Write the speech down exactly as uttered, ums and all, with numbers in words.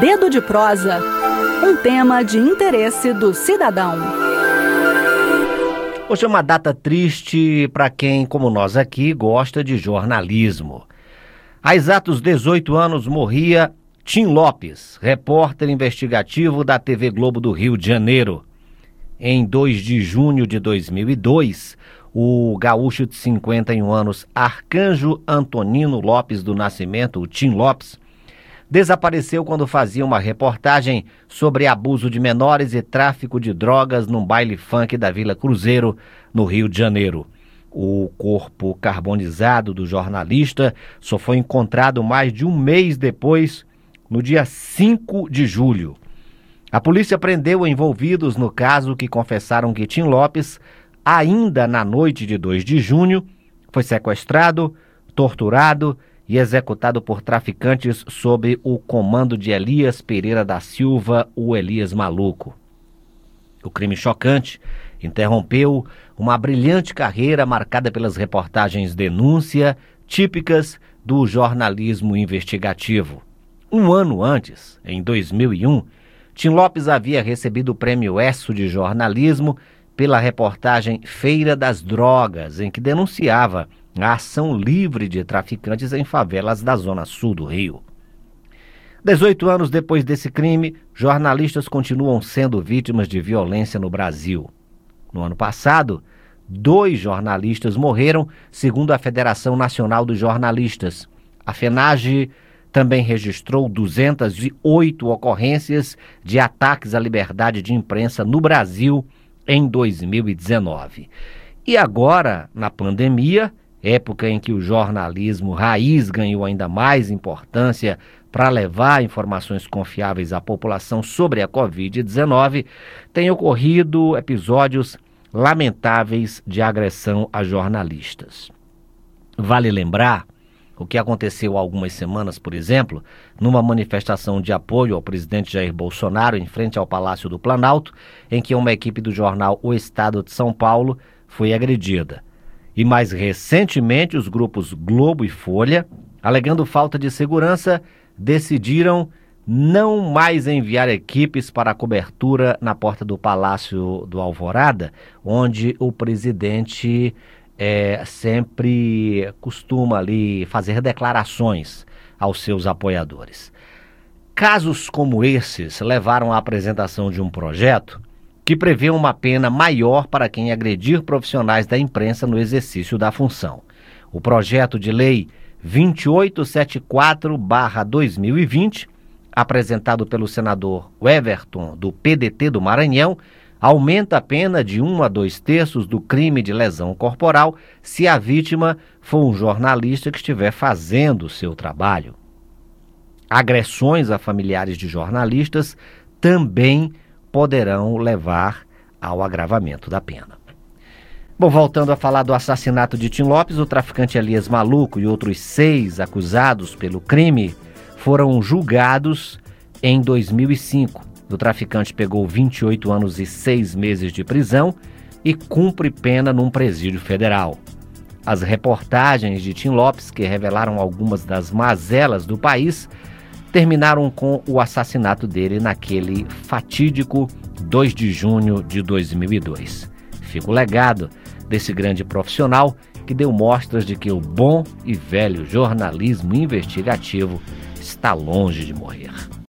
Dedo de Prosa, um tema de interesse do cidadão. Hoje é uma data triste para quem, como nós aqui, gosta de jornalismo. Há exatos dezoito anos morria Tim Lopes, repórter investigativo da T V Globo do Rio de Janeiro. Em dois de junho de dois mil e dois, o gaúcho de cinquenta e um anos Arcanjo Antonino Lopes do Nascimento, o Tim Lopes, desapareceu quando fazia uma reportagem sobre abuso de menores e tráfico de drogas num baile funk da Vila Cruzeiro, no Rio de Janeiro. O corpo carbonizado do jornalista só foi encontrado mais de um mês depois, no dia cinco de julho. A polícia prendeu envolvidos no caso que confessaram que Tim Lopes, ainda na noite de dois de junho, foi sequestrado, torturado e executado por traficantes sob o comando de Elias Pereira da Silva, o Elias Maluco. O crime chocante interrompeu uma brilhante carreira marcada pelas reportagens denúncia, típicas do jornalismo investigativo. Um ano antes, em dois mil e um, Tim Lopes havia recebido o Prêmio ESSO de Jornalismo pela reportagem Feira das Drogas, em que denunciava a ação livre de traficantes em favelas da zona sul do Rio. dezoito anos depois desse crime, jornalistas continuam sendo vítimas de violência no Brasil. No ano passado, dois jornalistas morreram, segundo a Federação Nacional dos Jornalistas. A FENAGE também registrou duzentas e oito ocorrências de ataques à liberdade de imprensa no Brasil em dois mil e dezenove. E agora, na pandemia, época em que o jornalismo raiz ganhou ainda mais importância para levar informações confiáveis à população sobre a covid dezenove, tem ocorrido episódios lamentáveis de agressão a jornalistas. Vale lembrar o que aconteceu há algumas semanas, por exemplo, numa manifestação de apoio ao presidente Jair Bolsonaro em frente ao Palácio do Planalto, em que uma equipe do jornal O Estado de São Paulo foi agredida. E mais recentemente, os grupos Globo e Folha, alegando falta de segurança, decidiram não mais enviar equipes para a cobertura na porta do Palácio do Alvorada, onde o presidente É, sempre costuma ali fazer declarações aos seus apoiadores. Casos como esses levaram à apresentação de um projeto que prevê uma pena maior para quem agredir profissionais da imprensa no exercício da função. O projeto de lei vinte e oito setenta e quatro barra dois mil e vinte, apresentado pelo senador Everton, do P D T do Maranhão, aumenta a pena de um a dois terços do crime de lesão corporal se a vítima for um jornalista que estiver fazendo o seu trabalho. Agressões a familiares de jornalistas também poderão levar ao agravamento da pena. Bom, voltando a falar do assassinato de Tim Lopes, o traficante Elias Maluco e outros seis acusados pelo crime foram julgados em dois mil e cinco. O traficante pegou vinte e oito anos e seis meses de prisão e cumpre pena num presídio federal. As reportagens de Tim Lopes, que revelaram algumas das mazelas do país, terminaram com o assassinato dele naquele fatídico dois de junho de dois mil e dois. Fica o legado desse grande profissional que deu mostras de que o bom e velho jornalismo investigativo está longe de morrer.